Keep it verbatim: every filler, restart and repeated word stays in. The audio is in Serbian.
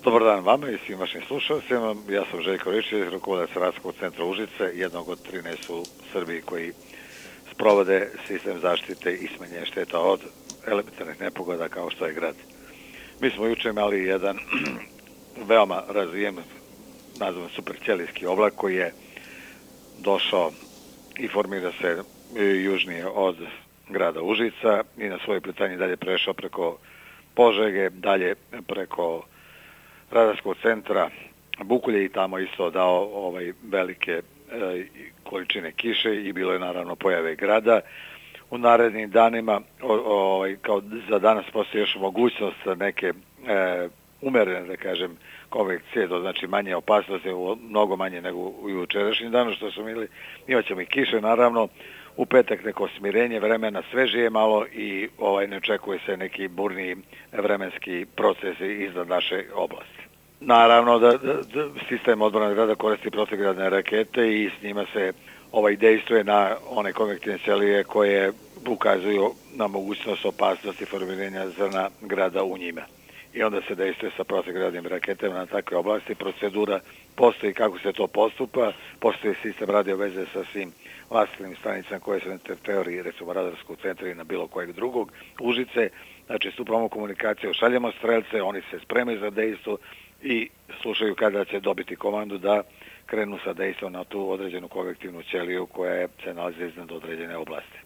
Dobar dan vama i svim vašim slušalcima. Ja sam Željko Ričić, rukovodilac Radarskog centra Užice, jednog od trinaest u Srbiji koji sprovode sistem zaštite i smanjenja šteta od elementarnih nepogoda kao što je grad. Mi smo juče imali jedan veoma razvijen, nazvan superćelijski oblak koji je došao i formira se južnije od grada Užica i na svoje putanje dalje prešao preko Požege, dalje preko Radarskog centra Bukulje i tamo isto dao ovaj velike e, količine kiše i bilo je naravno pojave grada. U narednim danima, o, ovaj, kao za danas postoji još mogućnost neke e, umerene, da kažem, konvekcije, to znači manje opasnosti, mnogo manje nego u jučerašnjim danu što smo imali. Imat ćemo i kiše, naravno, u petak neko smirenje vremena, svežije malo i ovaj ne očekuje se neki burni vremenski procesi iznad naše oblasti. Naravno da, da, da sistem odbrane grada koristi protivgradne rakete i s njima se ovaj dejstvuje na one konvektivne ćelije koje ukazuju na mogućnost opasnosti formiranja zrna grada u njima. I onda se dejstvuje sa protivgradnim raketama na takve oblasti. Procedura postoji kako se to postupa, postoji sistem radio veze sa svim vlastnim stanicama koje su na teritoriji, recimo Radarskog centra i na bilo kojeg drugog Užice. Znači, stupamo komunikaciju, šaljemo strelce, oni se spremaju za dejstvo i slušaju kada će dobiti komandu da krenu sa dejstvom na tu određenu konvektivnu ćeliju koja se nalazi iznad određene oblasti.